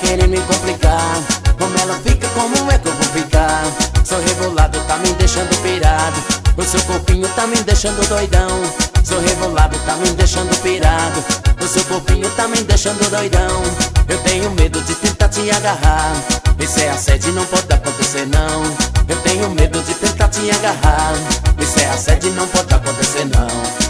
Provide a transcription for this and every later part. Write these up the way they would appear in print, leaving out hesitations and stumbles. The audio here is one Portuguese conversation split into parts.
querendo me complicar. Como ela fica, como é que eu vou ficar? Sou rebolado, tá me deixando pirado. O seu corpinho tá me deixando doidão. Sou rebolado, tá me deixando pirado. O seu corpinho tá me deixando doidão. Eu tenho medo de tentar te agarrar. Esse é assédio, não pode acontecer não. Eu tenho medo de tentar te agarrar. Esse é assédio, não pode acontecer não.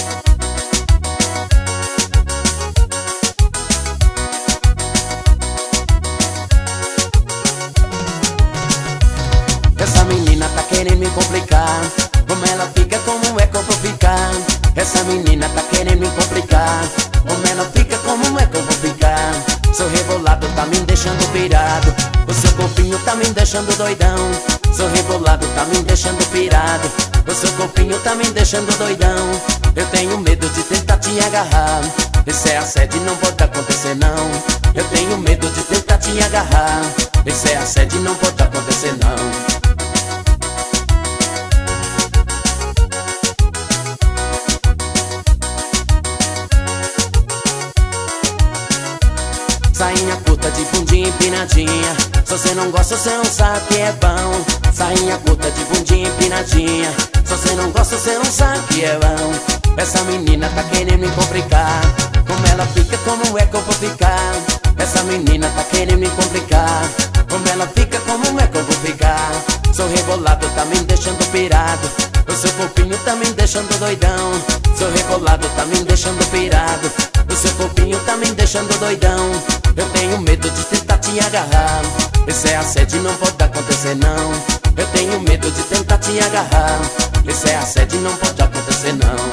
Essa menina tá querendo me complicar. Como ela fica, como é que eu vou ficar? Essa menina tá querendo me complicar. Como ela fica, como é que eu vou ficar? Sou rebolado, tá me deixando pirado. O seu corpinho tá me deixando doidão. Sou rebolado, tá me deixando pirado. O seu corpinho tá me deixando doidão. Eu tenho medo de tentar te agarrar. Esse é assédio, não pode acontecer não. Eu tenho medo de tentar te agarrar. Esse é assédio, não pode acontecer não. Sainha curta de bundinha empinadinha. Se você não gosta, você não sabe que é bom. Sainha curta de bundinha empinadinha. Se você não gosta, você não sabe que é bom. Essa menina tá querendo me complicar. Como ela fica, como é que eu vou ficar? Essa menina tá querendo me complicar. Como ela fica, como é que eu vou ficar? Sou rebolado, tá me deixando pirado. O seu corpinho tá me deixando doidão. Sou rebolado, tá me deixando pirado. O seu corpinho tá me deixando doidão. Eu tenho medo de tentar te agarrar. Esse é assédio, não pode acontecer não. Eu tenho medo de tentar te agarrar. Esse é assédio, não pode acontecer não.